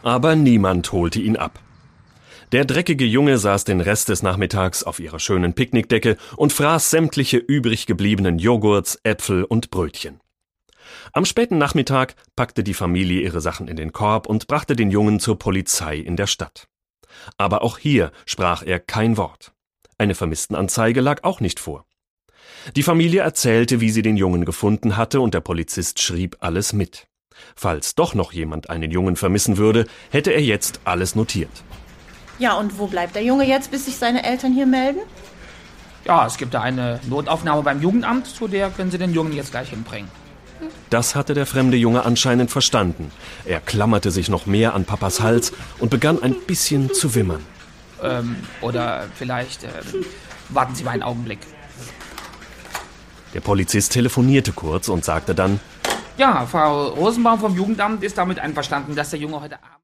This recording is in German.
Aber niemand holte ihn ab. Der dreckige Junge saß den Rest des Nachmittags auf ihrer schönen Picknickdecke und fraß sämtliche übrig gebliebenen Joghurts, Äpfel und Brötchen. Am späten Nachmittag packte die Familie ihre Sachen in den Korb und brachte den Jungen zur Polizei in der Stadt. Aber auch hier sprach er kein Wort. Eine Vermisstenanzeige lag auch nicht vor. Die Familie erzählte, wie sie den Jungen gefunden hatte, und der Polizist schrieb alles mit. Falls doch noch jemand einen Jungen vermissen würde, hätte er jetzt alles notiert. Ja, und wo bleibt der Junge jetzt, bis sich seine Eltern hier melden? Ja, es gibt da eine Notaufnahme beim Jugendamt, zu der können Sie den Jungen jetzt gleich hinbringen. Das hatte der fremde Junge anscheinend verstanden. Er klammerte sich noch mehr an Papas Hals und begann ein bisschen zu wimmern. Oder vielleicht warten Sie mal einen Augenblick. Der Polizist telefonierte kurz und sagte dann: Ja, Frau Rosenbaum vom Jugendamt ist damit einverstanden, dass der Junge heute Abend...